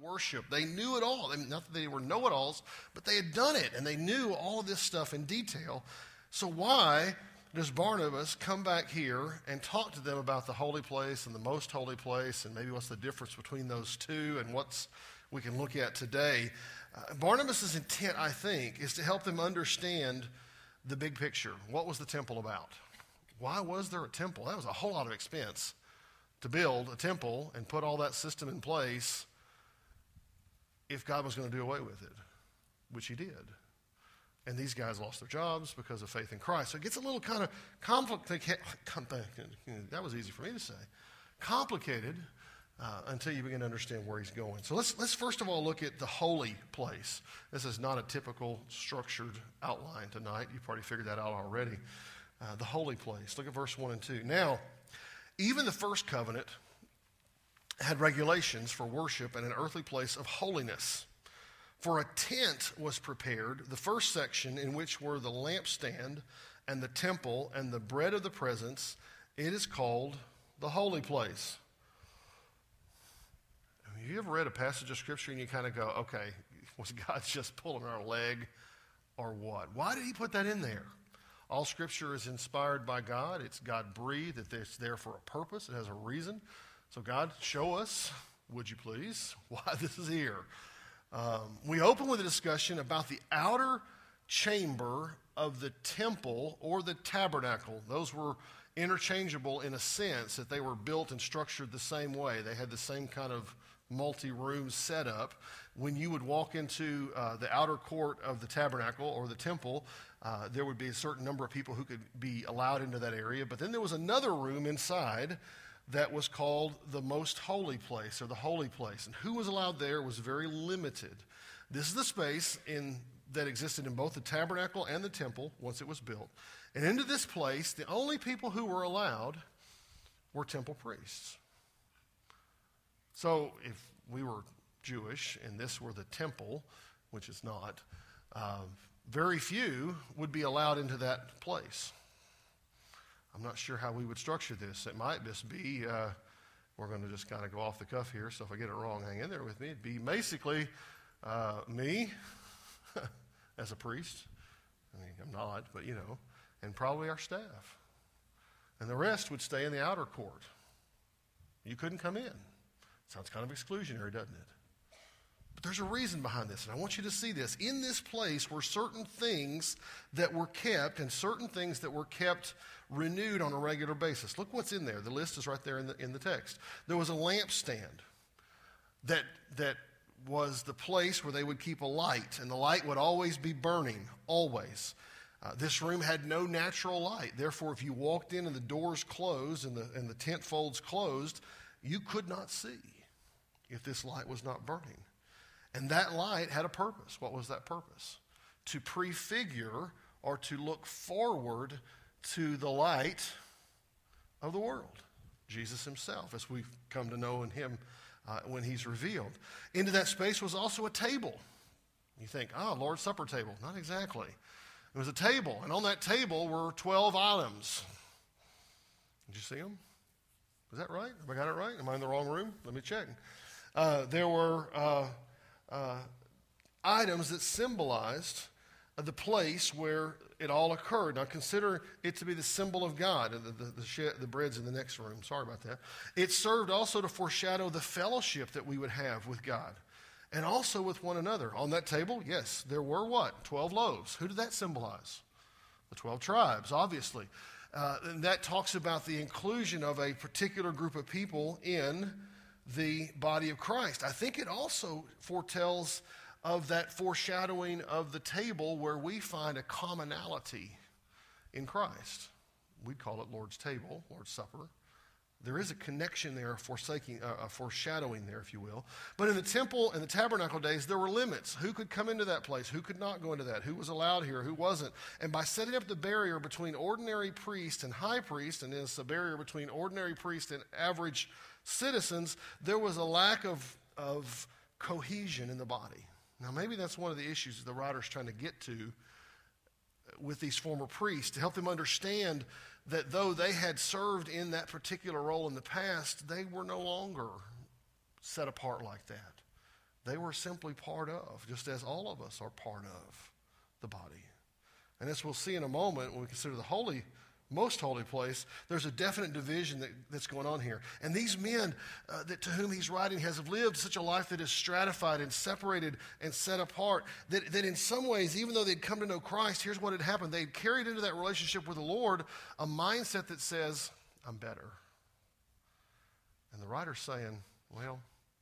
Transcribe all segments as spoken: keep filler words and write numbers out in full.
worship. They knew it all. I mean, not that they were know-it-alls, but they had done it, and they knew all of this stuff in detail. So why does Barnabas come back here and talk to them about the holy place and the most holy place, and maybe what's the difference between those two and what's we can look at today? Uh, Barnabas' intent, I think, is to help them understand the big picture. What was the temple about? Why was there a temple? That was a whole lot of expense to build a temple and put all that system in place if God was going to do away with it, which he did. And these guys lost their jobs because of faith in Christ. So it gets a little kind of complicated. That was easy for me to say. Complicated uh, until you begin to understand where he's going. So let's let's first of all look at the holy place. This is not a typical structured outline tonight. You've probably figured that out already. Uh, the holy place. Look at verse one and two. Now, even the first covenant had regulations for worship in an earthly place of holiness. For a tent was prepared, the first section in which were the lampstand and the temple and the bread of the presence. It is called the holy place. Have you ever read a passage of Scripture and you kind of go, okay, was God just pulling our leg or what? Why did he put that in there? All Scripture is inspired by God. It's God-breathed. It's there for a purpose. It has a reason. So God, show us, would you please, why this is here. Um, we open with a discussion about the outer chamber of the temple or the tabernacle. Those were interchangeable in a sense that they were built and structured the same way. They had the same kind of multi-room setup. When you would walk into uh, the outer court of the tabernacle or the temple, uh, there would be a certain number of people who could be allowed into that area. But then there was another room inside that was called the most holy place or the holy place. And who was allowed there was very limited. This is the space in, that existed in both the tabernacle and the temple once it was built. And into this place, the only people who were allowed were temple priests. So if we were Jewish and this were the temple, which is not, uh, very few would be allowed into that place. I'm not sure how we would structure this. It might just be, uh, we're going to just kind of go off the cuff here, so if I get it wrong, hang in there with me. It'd be basically uh, me as a priest. I mean, I'm not, but you know, and probably our staff. And the rest would stay in the outer court. You couldn't come in. Sounds kind of exclusionary, doesn't it? But there's a reason behind this, and I want you to see this. In this place were certain things that were kept and certain things that were kept renewed on a regular basis. Look what's in there. The list is right there in the, in the text. There was a lampstand that, that was the place where they would keep a light, and the light would always be burning, always. Uh, this room had no natural light. Therefore, if you walked in and the doors closed and the, and the tent folds closed, you could not see if this light was not burning. And that light had a purpose. What was that purpose? To prefigure or to look forward to the light of the world, Jesus himself, as we've come to know in him uh, when he's revealed. Into that space was also a table. You think, oh, Lord's Supper table. Not exactly. It was a table, and on that table were twelve items. Did you see them? Is that right? Have I got it right? Am I in the wrong room? Let me check. Uh, there were uh, uh, items that symbolized uh, the place where it all occurred. Now consider it to be the symbol of God. The, the, the, sh- the bread's in the next room. Sorry about that. It served also to foreshadow the fellowship that we would have with God and also with one another. On that table, yes, there were what? twelve loaves. Who did that symbolize? The twelve tribes, obviously. Uh, and that talks about the inclusion of a particular group of people in the body of Christ. I think it also foretells of that foreshadowing of the table where we find a commonality in Christ. We'd call it Lord's table, Lord's Supper. There is a connection there, forsaking, uh, a foreshadowing there, if you will. But in the temple and the tabernacle days, there were limits. Who could come into that place? Who could not go into that? Who was allowed here? Who wasn't? And by setting up the barrier between ordinary priest and high priest, and it's a barrier between ordinary priest and average citizens, there was a lack of, of cohesion in the body. Now, maybe that's one of the issues the writer's trying to get to with these former priests, to help them understand that though they had served in that particular role in the past, they were no longer set apart like that. They were simply part of, just as all of us are part of the body. And as we'll see in a moment, when we consider the holy, most holy place, there's a definite division that, that's going on here. And these men uh, that to whom he's writing have lived such a life that is stratified and separated and set apart, that, that in some ways, even though they'd come to know Christ, here's what had happened. They'd carried into that relationship with the Lord a mindset that says, I'm better. And the writer's saying, well,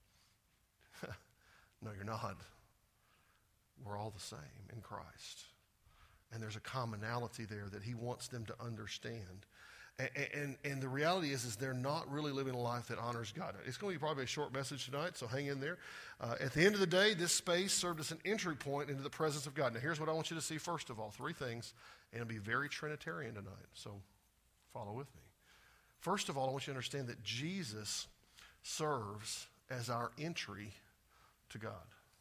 no, you're not. We're all the same in Christ. And there's a commonality there that he wants them to understand. And, and, and the reality is, is they're not really living a life that honors God. It's going to be probably a short message tonight, so hang in there. Uh, at the end of the day, this space served as an entry point into the presence of God. Now, here's what I want you to see first of all. Three things, and it'll be very Trinitarian tonight, so follow with me. First of all, I want you to understand that Jesus serves as our entry to God.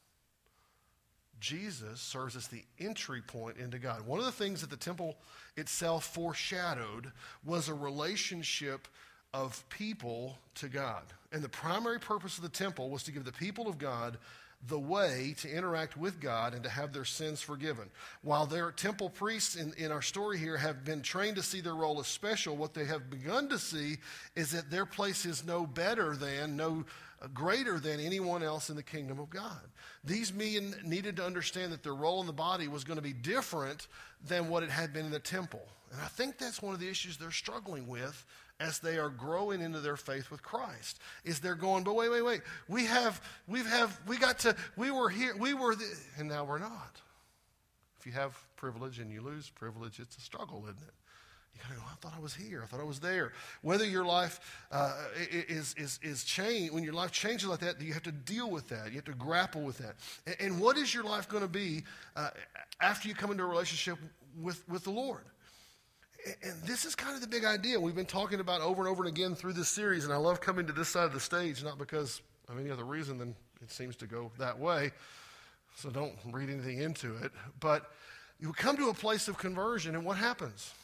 Jesus serves as the entry point into God. One of the things that the temple itself foreshadowed was a relationship of people to God. And the primary purpose of the temple was to give the people of God the way to interact with God and to have their sins forgiven. While their temple priests in, in our story here have been trained to see their role as special, what they have begun to see is that their place is no better than, no greater than anyone else in the kingdom of God. These men needed to understand that their role in the body was going to be different than what it had been in the temple. And I think that's one of the issues they're struggling with as they are growing into their faith with Christ, is they're going, but wait, wait, wait, we have, we have, we got to, we were here, we were, the, and now we're not. If you have privilege and you lose privilege, it's a struggle, isn't it? You gotta go, I thought I was here. I thought I was there. Whether your life uh, is, is, is changed, when your life changes like that, you have to deal with that. You have to grapple with that. And, and what is your life going to be uh, after you come into a relationship with, with the Lord? And, and this is kind of the big idea we've been talking about over and over and again through this series. And I love coming to this side of the stage, not because of any other reason than it seems to go that way. So don't read anything into it. But you come to a place of conversion, and what happens?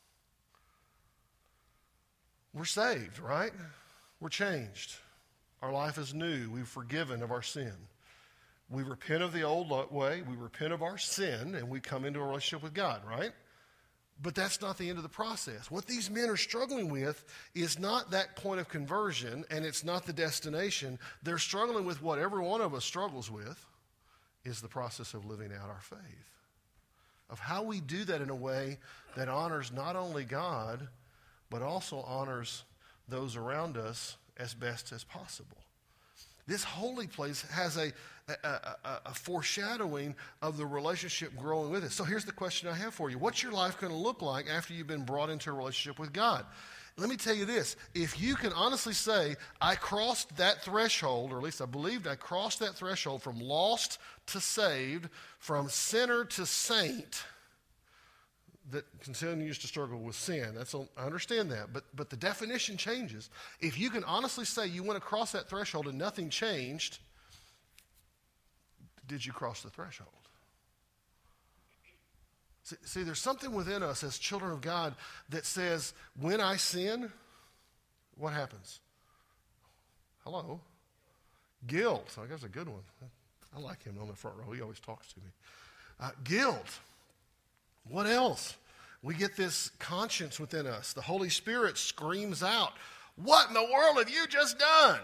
We're saved, right? We're changed. Our life is new. We're forgiven of our sin. We repent of the old way. We repent of our sin, and we come into a relationship with God, right? But that's not the end of the process. What these men are struggling with is not that point of conversion, and it's not the destination. They're struggling with what every one of us struggles with, is the process of living out our faith, of how we do that in a way that honors not only God, but also honors those around us as best as possible. This holy place has a, a, a, a foreshadowing of the relationship growing with it. So here's the question I have for you. What's your life going to look like after you've been brought into a relationship with God? Let me tell you this. If you can honestly say, I crossed that threshold, or at least I believed I crossed that threshold from lost to saved, from sinner to saint, that continues to struggle with sin. That's a, I understand that, but but the definition changes. If you can honestly say you went across that threshold and nothing changed, did you cross the threshold? See, see, there's something within us as children of God that says, when I sin, what happens? Hello? Guilt. I guess a good one. I like him on the front row. He always talks to me. Uh, guilt. What else? We get this conscience within us. The Holy Spirit screams out, what in the world have you just done?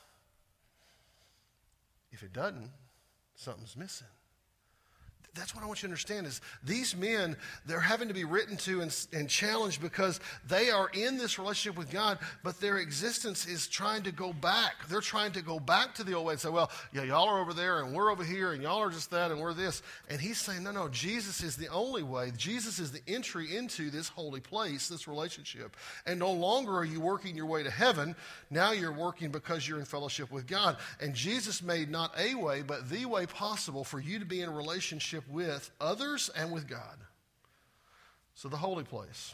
If it doesn't, something's missing. That's what I want you to understand is these men, they're having to be written to and, and challenged because they are in this relationship with God, but their existence is trying to go back. They're trying to go back to the old way and say, well, yeah, y'all are over there and we're over here and y'all are just that and we're this. And he's saying, no, no, Jesus is the only way. Jesus is the entry into this holy place, this relationship. And no longer are you working your way to heaven. Now you're working because you're in fellowship with God. And Jesus made not a way, but the way possible for you to be in a relationship with others and with God. So the holy place.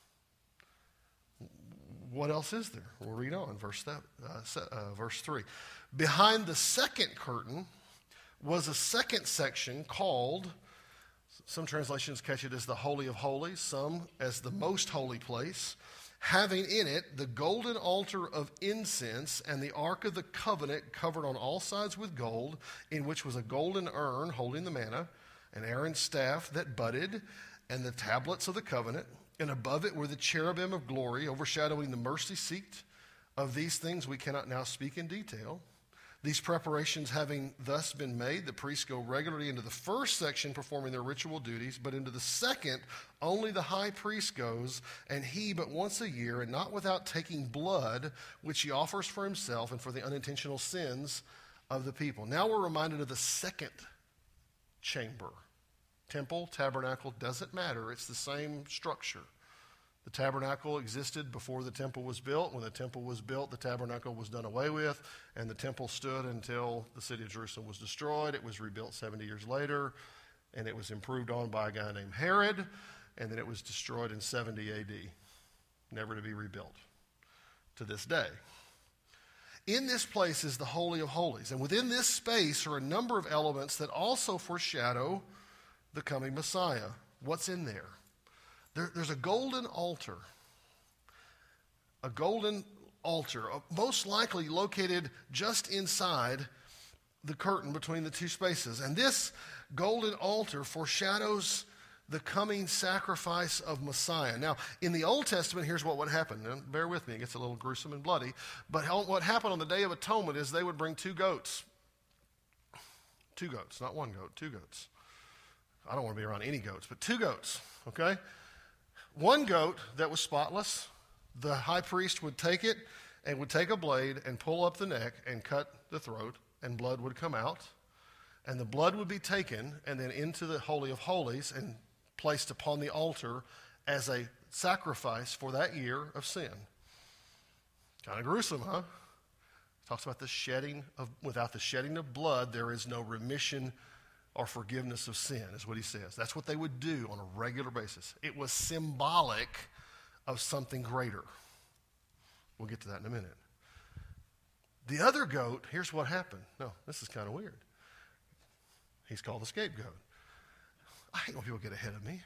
What else is there? We'll read on, verse, that, uh, uh, verse three. Behind the second curtain was a second section called, some translations catch it as the Holy of Holies, some as the most holy place. having in it the golden altar of incense and the ark of the covenant covered on all sides with gold, in which was a golden urn holding the manna, and Aaron's staff that budded, and the tablets of the covenant, and above it were the cherubim of glory overshadowing the mercy seat. Of these things we cannot now speak in detail. These preparations having thus been made, the priests go regularly into the first section performing their ritual duties, but into the second, only the high priest goes, and he but once a year, and not without taking blood, which he offers for himself and for the unintentional sins of the people. Now we're reminded of the second chamber. Temple, tabernacle, doesn't matter. It's the same structure. The tabernacle existed before the temple was built. When the temple was built, the tabernacle was done away with, and the temple stood until the city of Jerusalem was destroyed. It was rebuilt seventy years later, and it was improved on by a guy named Herod, and then it was destroyed in seventy A D, never to be rebuilt to this day. In this place is the Holy of Holies, and within this space are a number of elements that also foreshadow the coming Messiah. What's in there? There, there's a golden altar, a golden altar, most likely located just inside the curtain between the two spaces. And this golden altar foreshadows the coming sacrifice of Messiah. Now, in the Old Testament, here's what would happen. Now, bear with me, it gets a little gruesome and bloody. But what happened on the Day of Atonement is they would bring two goats. Two goats, not one goat, two goats. I don't want to be around any goats, but two goats, okay? One goat that was spotless, the high priest would take it and would take a blade and pull up the neck and cut the throat, and blood would come out. And the blood would be taken and then into the Holy of Holies and placed upon the altar as a sacrifice for that year of sin. Kind of gruesome, huh? Talks about the shedding of, without the shedding of blood, there is no remission or forgiveness of sin, is what he says. That's what they would do on a regular basis. It was symbolic of something greater. We'll get to that in a minute. The other goat, here's what happened. No, this is kind of weird. He's called the scapegoat. I hate when people get ahead of me.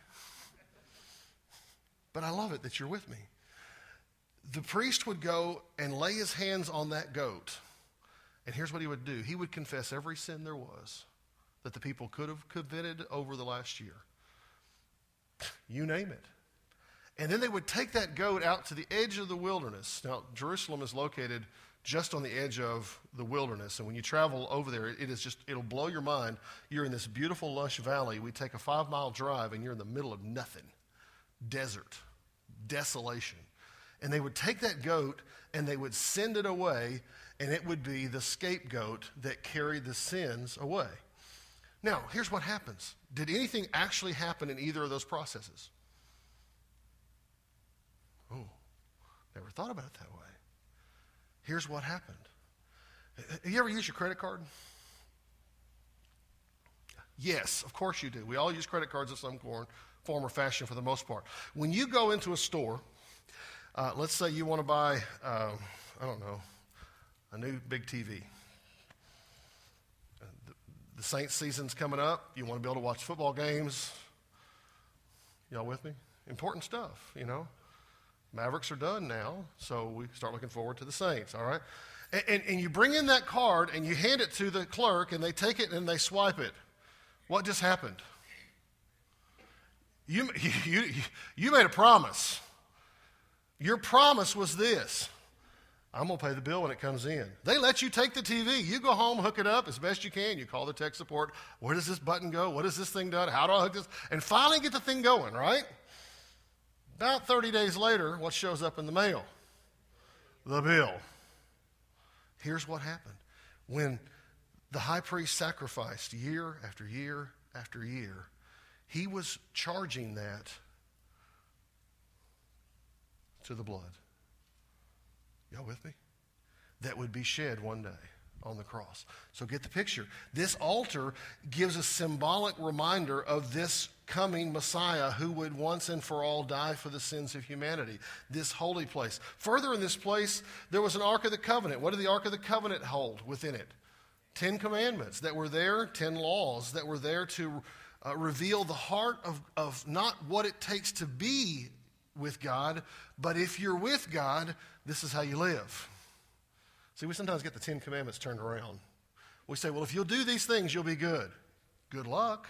But I love it that you're with me. The priest would go and lay his hands on that goat. And here's what he would do. He would confess every sin there was that the people could have committed over the last year. You name it. And then they would take that goat out to the edge of the wilderness. Now, Jerusalem is located just on the edge of the wilderness. And when you travel over there, it is just, it'll blow your mind. You're in this beautiful, lush valley. We take a five-mile drive, and you're in the middle of nothing. Desert. Desolation. And they would take that goat, and they would send it away, and it would be the scapegoat that carried the sins away. Now, here's what happens. Did anything actually happen in either of those processes? Oh, never thought about it that way. Here's what happened. Have you ever used your credit card? Yes, of course you do. We all use credit cards in some form or fashion for the most part. When you go into a store, uh, let's say you want to buy, uh, I don't know, a new big T V. The Saints season's coming up. You want to be able to watch football games. Y'all with me? Important stuff, you know. Mavericks are done now, so we start looking forward to the Saints, all right? And, and, and you bring in that card, and you hand it to the clerk, and they take it and they swipe it. What just happened? You, you, you, you made a promise. Your promise was this. I'm going to pay the bill when it comes in. They let you take the T V. You go home, hook it up as best you can. You call the tech support. Where does this button go? What is this thing done? How do I hook this? And finally get the thing going, right? About thirty days later, what shows up in the mail? The bill. Here's what happened. When the high priest sacrificed year after year after year, he was charging that to the blood. Y'all with me? That would be shed one day on the cross. So get the picture. This altar gives a symbolic reminder of this coming Messiah who would once and for all die for the sins of humanity. This holy place. Further in this place, there was an Ark of the Covenant. What did the Ark of the Covenant hold within it? Ten commandments that were there, ten laws that were there to uh, reveal the heart of, of not what it takes to be with God, but if you're with God, this is how you live. See, we sometimes get the Ten Commandments turned around. We say, well, if you'll do these things, you'll be good. Good luck.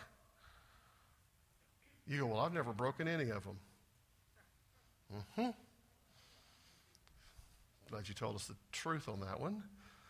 You go, well, I've never broken any of them. Mm-hmm. Glad you told us the truth on that one.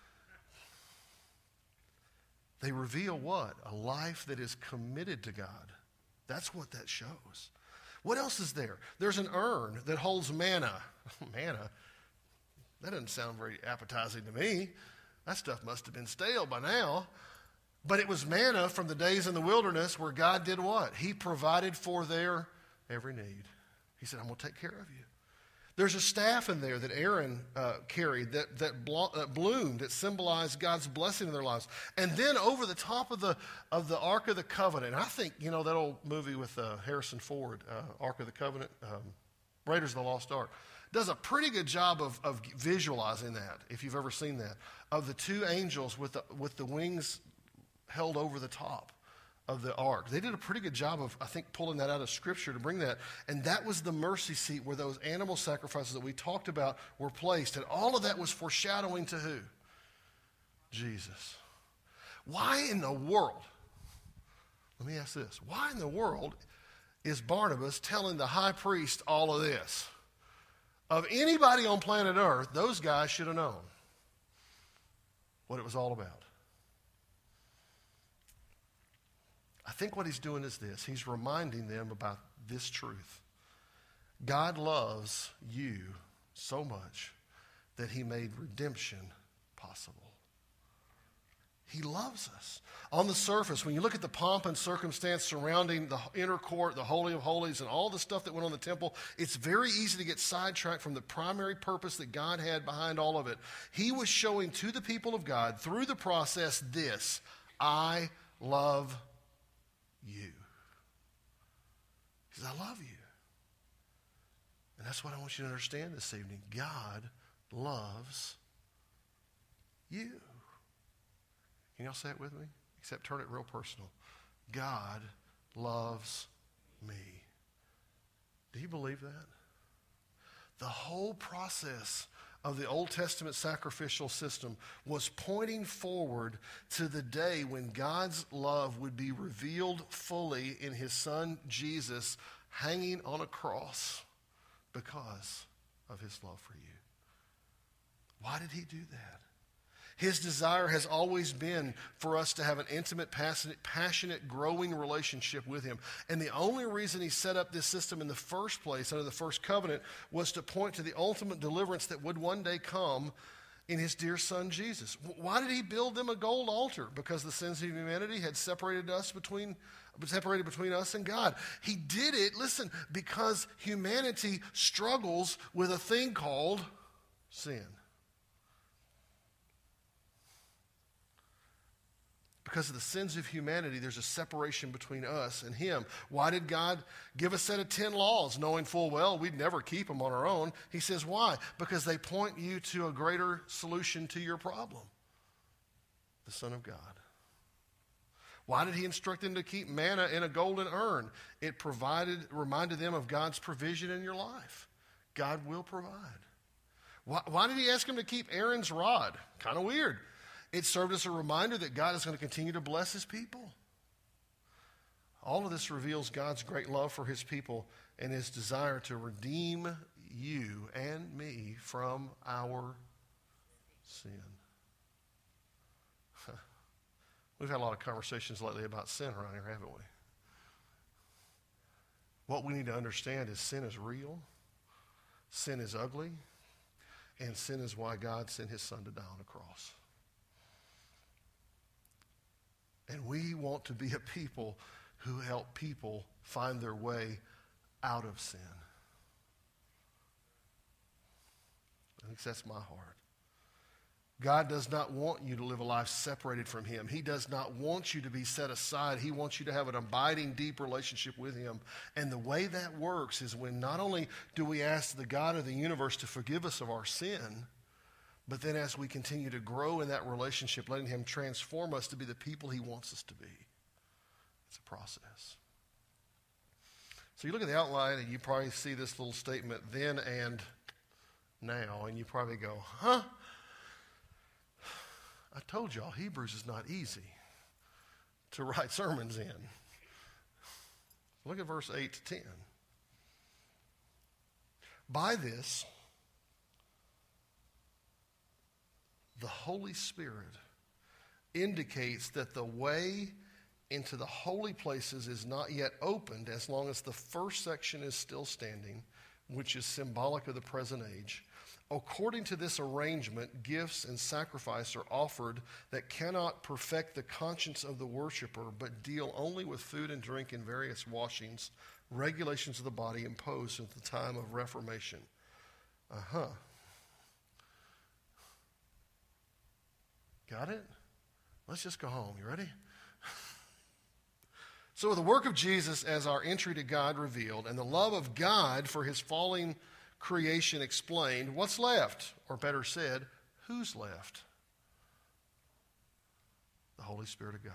They reveal what? A life that is committed to God. That's what that shows. What else is there? There's an urn that holds manna. Manna? That doesn't sound very appetizing to me. That stuff must have been stale by now. But it was manna from the days in the wilderness where God did what? He provided for their every need. He said, I'm going to take care of you. There's a staff in there that Aaron uh, carried that, that, blo- that bloomed, that symbolized God's blessing in their lives. And then over the top of the of the Ark of the Covenant, I think, you know, that old movie with uh, Harrison Ford, uh, Ark of the Covenant, um, Raiders of the Lost Ark, does a pretty good job of, of visualizing that, if you've ever seen that, of the two angels with the, with the wings held over the top of the ark. They did a pretty good job of, I think, pulling that out of Scripture to bring that. And that was the mercy seat where those animal sacrifices that we talked about were placed. And all of that was foreshadowing to who? Jesus. Why in the world, let me ask this, why in the world is Barnabas telling the high priest all of this? Of anybody on planet Earth, those guys should have known what it was all about. I think what he's doing is this. He's reminding them about this truth. God loves you so much that he made redemption possible. He loves us. On the surface, when you look at the pomp and circumstance surrounding the inner court, the Holy of Holies, and all the stuff that went on in the temple, it's very easy to get sidetracked from the primary purpose that God had behind all of it. He was showing to the people of God through the process this: I love you. He says, I love you. And that's what I want you to understand this evening. God loves you. Can y'all say it with me? Except turn it real personal. God loves me. Do you believe that? The whole process of the Old Testament sacrificial system was pointing forward to the day when God's love would be revealed fully in his son Jesus hanging on a cross because of his love for you. Why did he do that? His desire has always been for us to have an intimate, passionate, passionate, growing relationship with him. And the only reason he set up this system in the first place, under the first covenant, was to point to the ultimate deliverance that would one day come in his dear son Jesus. Why did he build them a gold altar? Because the sins of humanity had separated us between, separated between us and God. He did it, listen, because humanity struggles with a thing called sin. Because of the sins of humanity, there's a separation between us and him. Why did God give a set of ten laws, knowing full well we'd never keep them on our own? He says, why? Because they point you to a greater solution to your problem, the Son of God. Why did he instruct them to keep manna in a golden urn? It provided, reminded them of God's provision in your life. God will provide. Why, why did he ask them to keep Aaron's rod? Kind of weird. It served as a reminder that God is going to continue to bless his people. All of this reveals God's great love for his people and his desire to redeem you and me from our sin. We've had a lot of conversations lately about sin around here, haven't we? What we need to understand is sin is real, sin is ugly, and sin is why God sent his son to die on a cross. And we want to be a people who help people find their way out of sin. I think that's my heart. God does not want you to live a life separated from him. He does not want you to be set aside. He wants you to have an abiding, deep relationship with him. And the way that works is when not only do we ask the God of the universe to forgive us of our sin, but then as we continue to grow in that relationship, letting him transform us to be the people he wants us to be. It's a process. So you look at the outline and you probably see this little statement, then and now, and you probably go, huh? I told y'all Hebrews is not easy to write sermons in. Look at verse eight to ten. By this, the Holy Spirit indicates that the way into the holy places is not yet opened as long as the first section is still standing, which is symbolic of the present age. According to this arrangement, gifts and sacrifice are offered that cannot perfect the conscience of the worshiper, but deal only with food and drink and various washings, regulations of the body imposed at the time of Reformation. Uh-huh. Got it? Let's just go home. You ready? So the work of Jesus as our entry to God revealed, and the love of God for his falling creation explained, what's left? Or better said, who's left? The Holy Spirit of God.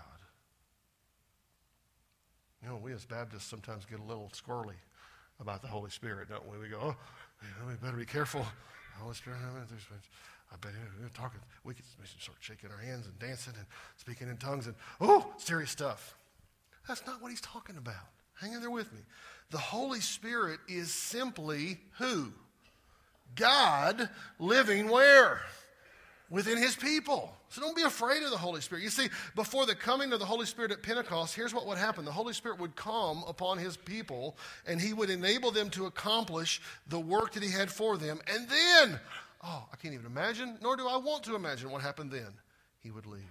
You know, we as Baptists sometimes get a little squirrely about the Holy Spirit, don't we? We go, oh, we better be careful. The Holy Spirit, I bet we're talking, we can start shaking our hands and dancing and speaking in tongues and, oh, serious stuff. That's not what he's talking about. Hang in there with me. The Holy Spirit is simply who? God living where? Within his people. So don't be afraid of the Holy Spirit. You see, before the coming of the Holy Spirit at Pentecost, here's what would happen. The Holy Spirit would come upon his people, and he would enable them to accomplish the work that he had for them. And then, oh, I can't even imagine, nor do I want to imagine what happened then. He would leave.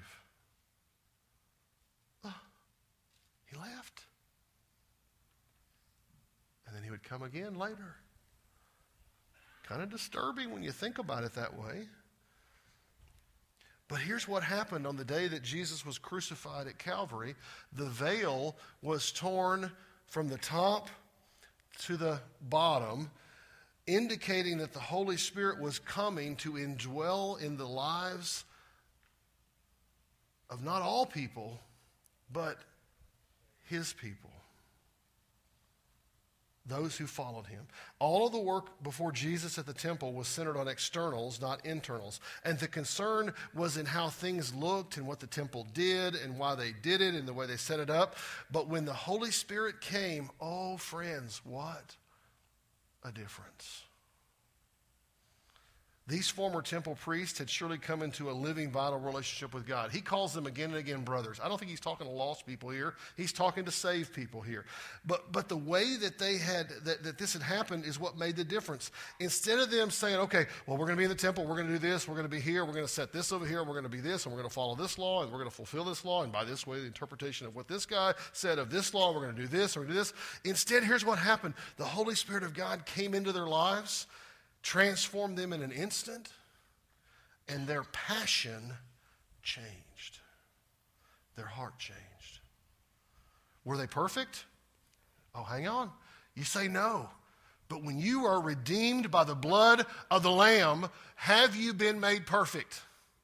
Oh, he left. And then he would come again later. Kind of disturbing when you think about it that way. But here's what happened on the day that Jesus was crucified at Calvary. The veil was torn from the top to the bottom, indicating that the Holy Spirit was coming to indwell in the lives of not all people, but his people. Those who followed him. All of the work before Jesus at the temple was centered on externals, not internals. And the concern was in how things looked and what the temple did and why they did it and the way they set it up. But when the Holy Spirit came, oh friends, what a difference. These former temple priests had surely come into a living, vital relationship with God. He calls them again and again brothers. I don't think he's talking to lost people here. He's talking to saved people here. But but the way that they had that, that this had happened is what made the difference. Instead of them saying, okay, well, we're going to be in the temple, we're going to do this, we're going to be here, we're going to set this over here, we're going to be this, and we're going to follow this law, and we're going to fulfill this law, and by this way, the interpretation of what this guy said of this law, we're going to do this, we're going to do this. Instead, here's what happened. The Holy Spirit of God came into their lives, transformed them in an instant, and their passion changed. Their heart changed. Were they perfect? Oh, hang on. You say no. But when you are redeemed by the blood of the Lamb, have you been made perfect?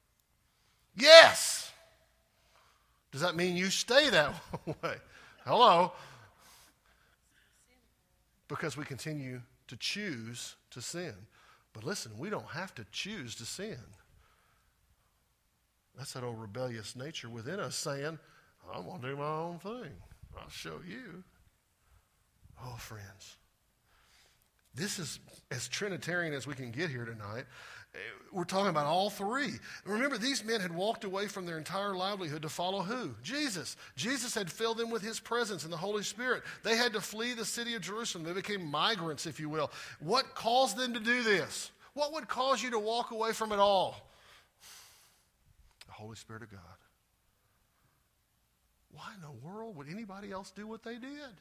Yes. Does that mean you stay that way? Hello? Because we continue to choose to sin. But listen, we don't have to choose to sin. That's that old rebellious nature within us saying, I'm going to do my own thing. I'll show you. Oh, friends, this is as Trinitarian as we can get here tonight. We're talking about all three. Remember, these men had walked away from their entire livelihood to follow who? Jesus. Jesus had filled them with his presence and the Holy Spirit. They had to flee the city of Jerusalem. They became migrants, if you will. What caused them to do this? What would cause you to walk away from it all? The Holy Spirit of God. Why in the world would anybody else do what they did?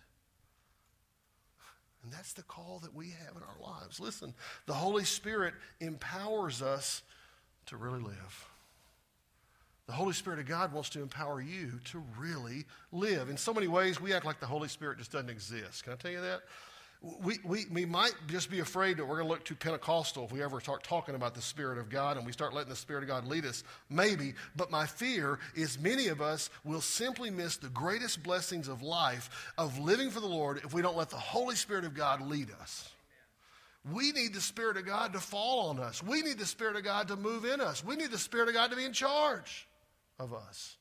And that's the call that we have in our lives. Listen, the Holy Spirit empowers us to really live. The Holy Spirit of God wants to empower you to really live. In so many ways, we act like the Holy Spirit just doesn't exist. Can I tell you that? We, we, we might just be afraid that we're going to look too Pentecostal if we ever start talking about the Spirit of God and we start letting the Spirit of God lead us. Maybe. But my fear is many of us will simply miss the greatest blessings of life, of living for the Lord, if we don't let the Holy Spirit of God lead us. We need the Spirit of God to fall on us. We need the Spirit of God to move in us. We need the Spirit of God to be in charge of us.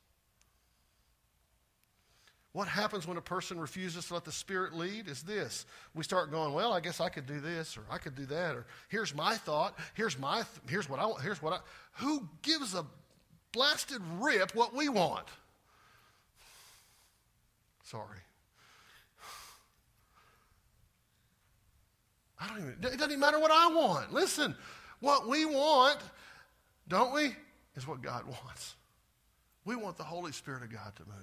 What happens when a person refuses to let the Spirit lead is this. We start going, well, I guess I could do this, or I could do that, or here's my thought, here's my, th- here's what I want, here's what I, who gives a blasted rip what we want? Sorry. I don't even, it doesn't even matter what I want. Listen, what we want, don't we, is what God wants. We want the Holy Spirit of God to move.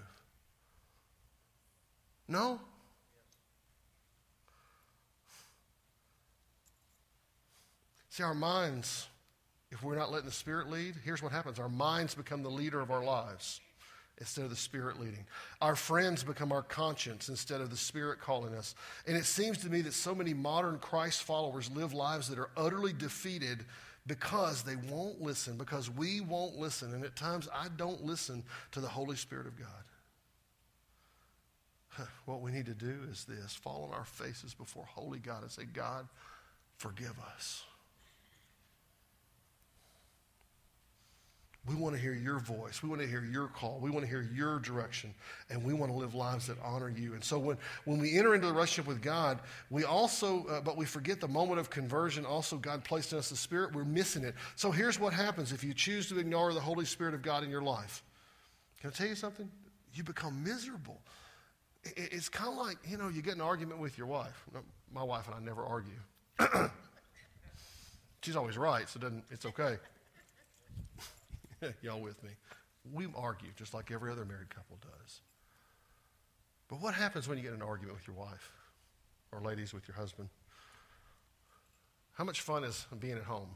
No? See, our minds, if we're not letting the Spirit lead, here's what happens. Our minds become the leader of our lives instead of the Spirit leading. Our friends become our conscience instead of the Spirit calling us. And it seems to me that so many modern Christ followers live lives that are utterly defeated because they won't listen, because we won't listen. And at times, I don't listen to the Holy Spirit of God. What we need to do is this, fall on our faces before holy God and say, God, forgive us. We want to hear your voice. We want to hear your call. We want to hear your direction. And we want to live lives that honor you. And so when, when we enter into the relationship with God, we also, uh, but we forget the moment of conversion. Also, God placed in us the Spirit. We're missing it. So here's what happens if you choose to ignore the Holy Spirit of God in your life. Can I tell you something? You become miserable. It's kind of like, you know, you get in an argument with your wife. My wife and I never argue. She's always right, so it doesn't, it's okay. Y'all with me? We argue just like every other married couple does. But what happens when you get in an argument with your wife? Or ladies, with your husband? How much fun is being at home?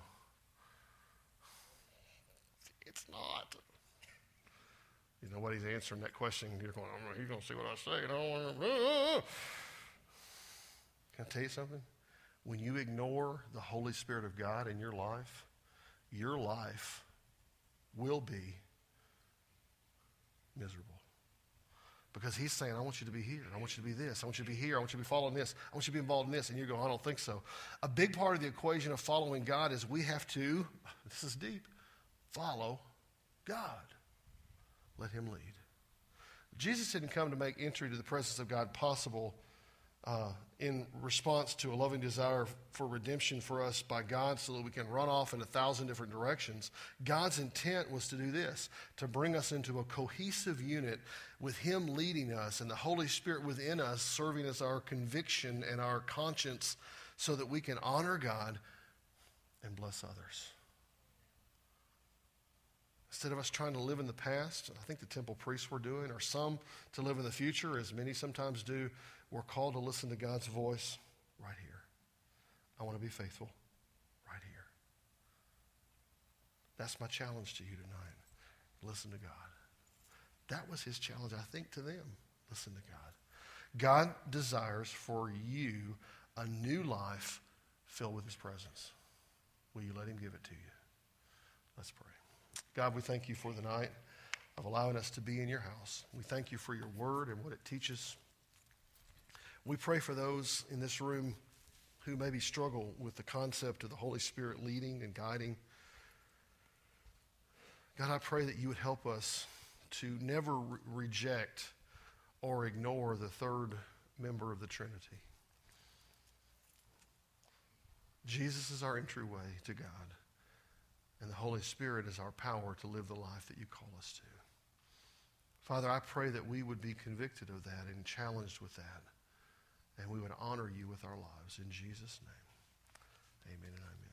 It's not. You know what? He's answering that question. You're going, oh, he's going to see what I say. You know? Can I tell you something? When you ignore the Holy Spirit of God in your life, your life will be miserable. Because he's saying, I want you to be here. I want you to be this. I want you to be here. I want you to be following this. I want you to be involved in this. And you're going, I don't think so. A big part of the equation of following God is we have to, this is deep, follow God. Let him lead. Jesus didn't come to make entry to the presence of God possible uh, in response to a loving desire for redemption for us by God so that we can run off in a thousand different directions. God's intent was to do this, to bring us into a cohesive unit with him leading us and the Holy Spirit within us serving as our conviction and our conscience so that we can honor God and bless others. Instead of us trying to live in the past, I think the temple priests were doing, or some to live in the future, as many sometimes do, we're called to listen to God's voice right here. I want to be faithful right here. That's my challenge to you tonight. Listen to God. That was his challenge, I think, to them. Listen to God. God desires for you a new life filled with his presence. Will you let him give it to you? Let's pray. God, we thank you for the night of allowing us to be in your house. We thank you for your word and what it teaches. We pray for those in this room who maybe struggle with the concept of the Holy Spirit leading and guiding. God, I pray that you would help us to never re- reject or ignore the third member of the Trinity. Jesus is our entryway to God. And the Holy Spirit is our power to live the life that you call us to. Father, I pray that we would be convicted of that and challenged with that. And we would honor you with our lives. In Jesus' name, amen and amen.